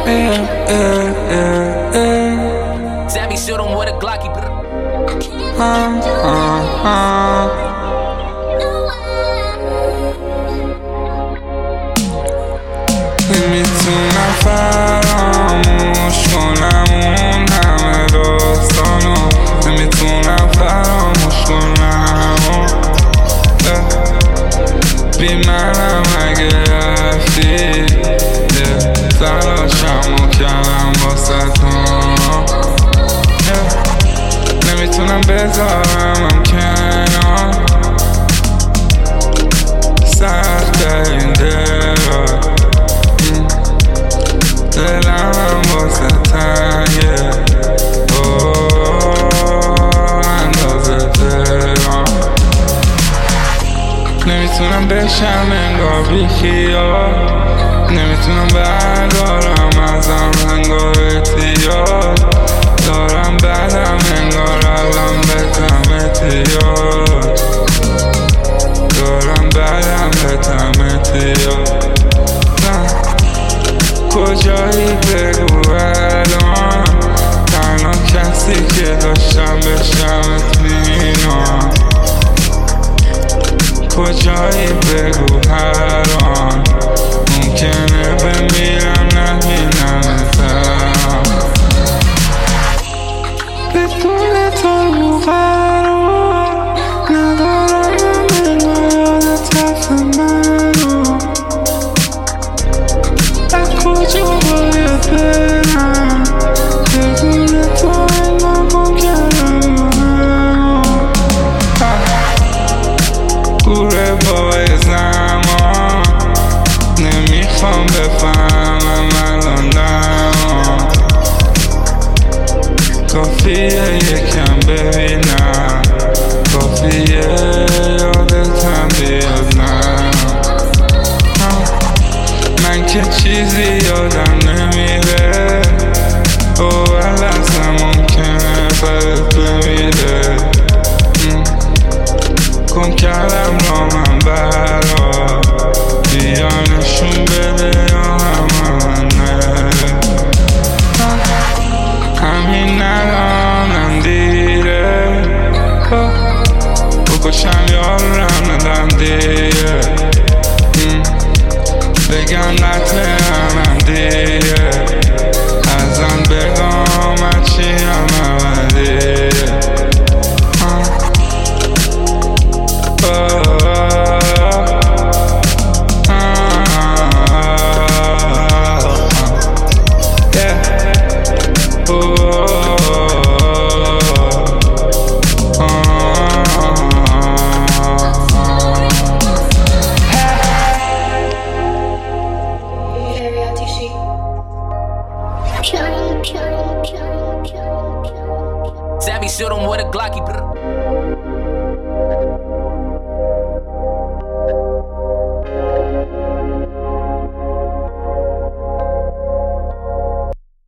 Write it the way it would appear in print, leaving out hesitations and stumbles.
Zabby shoot him with a Glocky. نمیتونم فراموش کنم اون همه داستانو، نمیتونم فراموش کنم بی منم اگه رفتی تلاشمو کردم واسه تو، نمیتونم بذارم کنار سخت این دلم واسه تنگه اندازه دلم، نمیتونم بشم انگار بی خیال، نمیتونم بردارم ازم انگار احتیاط دارم، بعدم انگار الان بهتم احتیاط دارم، بعدم بهتم احتیاط. کجایی بگو الان، تنها کسی که داشتم بشمت مینام، کجایی بگو هر آن ممکنه بمیرم نبینمتم، بدون تو قرار ندارم انگار یادت رفت منو، کجا باید برم بدون تو انگار ممکنم گوره بای زمان، نمیخوام بفهمم الان دمان، کافیه یکم ببینم، کافیه یادتم بیاد من که چیزی یادم نمیاد.